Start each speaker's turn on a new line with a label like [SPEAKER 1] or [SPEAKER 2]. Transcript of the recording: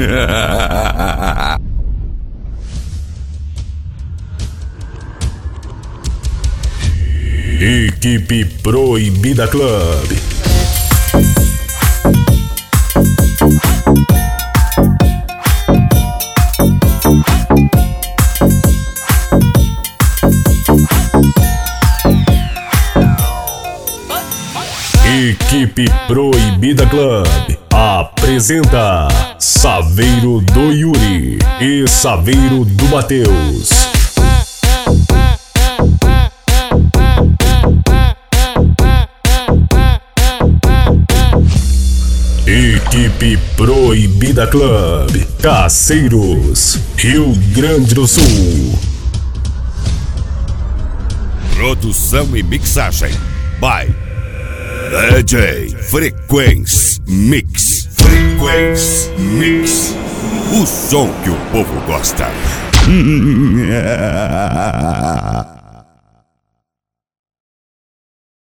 [SPEAKER 1] Equipe Proibida Club. Equipe Proibida Club apresenta Saveiro do Yuri e Saveiro do Matheus. Equipe Proibida Club, Caceiros, Rio Grande do Sul.
[SPEAKER 2] Produção e mixagem by DJ Frequência Mix. Frequência Mix. O som que o povo gosta.